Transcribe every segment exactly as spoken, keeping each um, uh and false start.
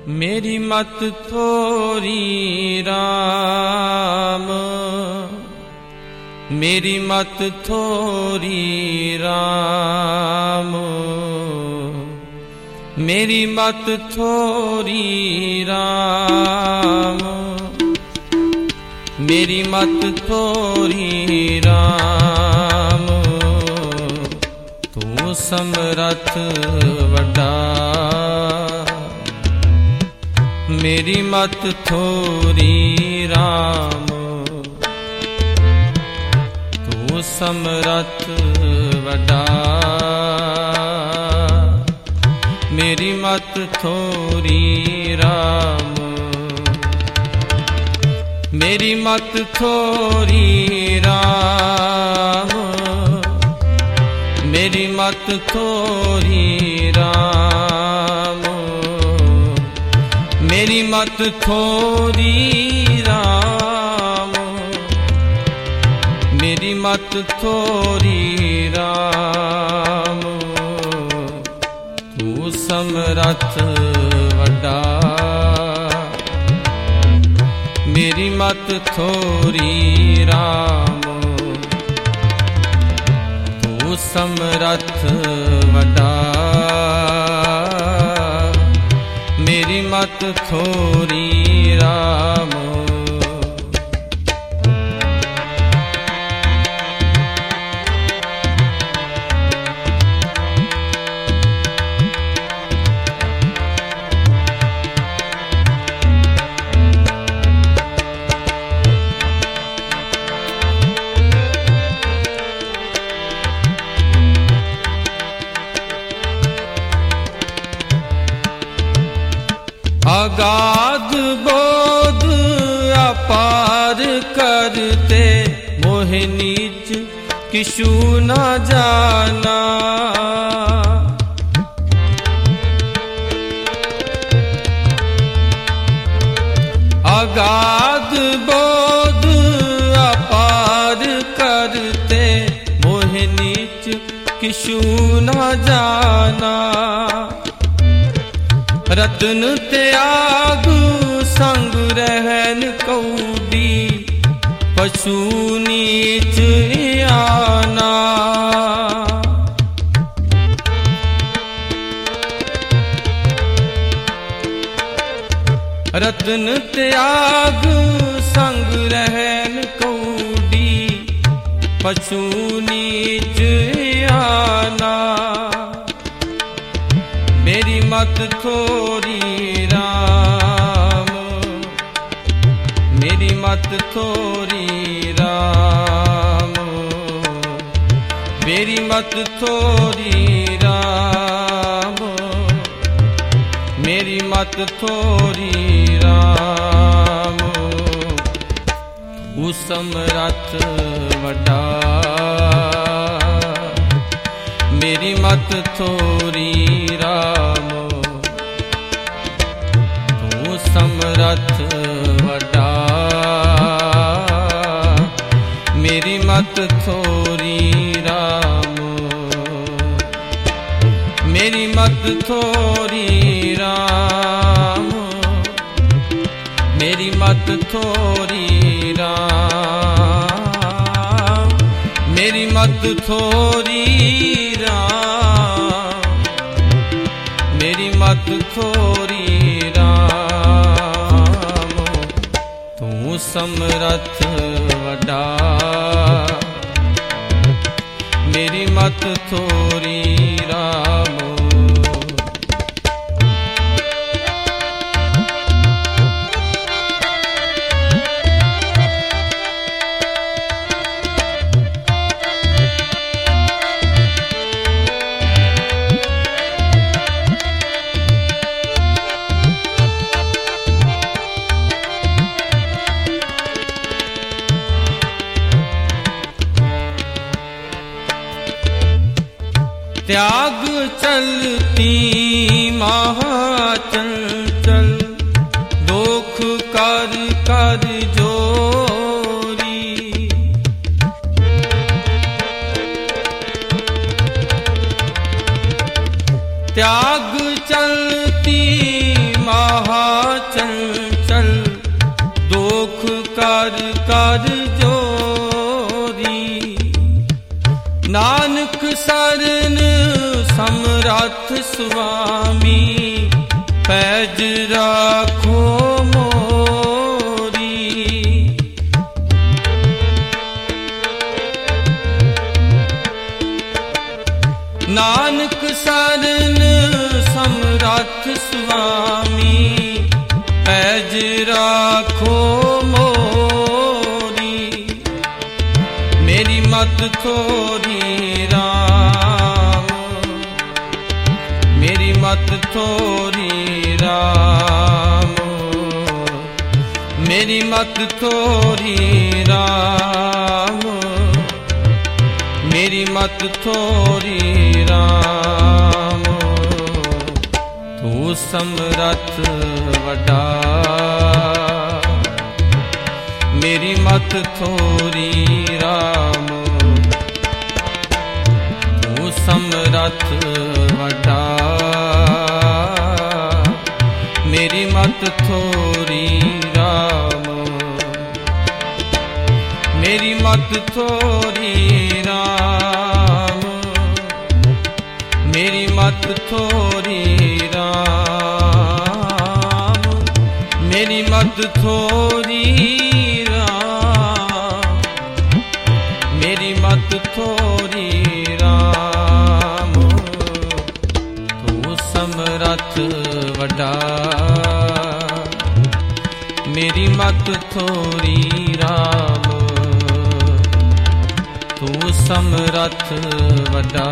मेरी मत थोरी राम, मेरी मत थोरी राम, मेरी मत थोरी राम, मेरी मत थोरी राम। तू समरथ वड्डा, मेरी मत थोरी राम। तू समरथ वड्डा, मेरी मत थोरी राम। मेरी मत थोरी राम, मेरी मत थोरी राम, मेरी मत थोरी राम, मेरी मत थोरी राम। तू समरथ वड्डा, मेरी मत थोरी राम। तू समरथ वड्डा, मेरी मत थोरी राम। अगाध बोध अपार करते, मोह नीच किछु न जाना। अगाध बोध अपार करते, मोह नीच किछु न जाना। रत्न त्याग संग रहन कौडी, पशु नीच आना। रत्न त्याग संग रहन कौडी, पशु नीच आना। मेरी मत थोरी राम, मेरी मत थोरी राम, मेरी मत थोरी राम, मेरी मत थोरी राम। तू समरथ वड्डा, मेरी मत थोरी राम। तू समरथ वड्डा, मेरी मत थोरी राम। मेरी मत थोरी राम, मेरी मत थोरी राम, मेरी मत थोरी राम, मेरी मत थोरी राम। तू समरथ वड्डा, मेरी मत थोरी राम। त्याग चलती महाचंचल, दोख कर कर जोरी। त्याग चलती महा कर कर जोरी। नानक सरन समरथ स्वामी पैज राखो मोरी। नानक सरन समरथ स्वामी पैज राखो मोरी। मेरी मत थोरी राम, मेरी मत थोरी राम, मेरी मत थोरी राम, मेरी मत थोरी राम। तू समरथ वड्डा, मेरी मत थोरी राम। तू समरथ वड्डा, मेरी मत थोरी राम। मेरी मत थोरी राम, मेरी मत थोरी राम, मेरी मत थोरी राम, मेरी मत थोरी राम। तू समरथ वड्डा, मेरी मत थोरी राम। तू समरथ वड्डा,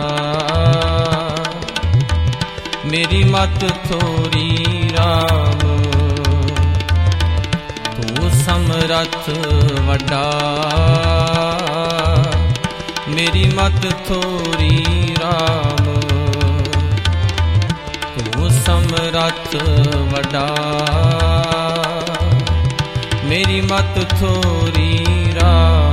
मेरी मत थोरी राम। तू समरथ वड्डा, मेरी मत थोरी राम। तू समरथ वड्डा, मेरी मत थोरी राम।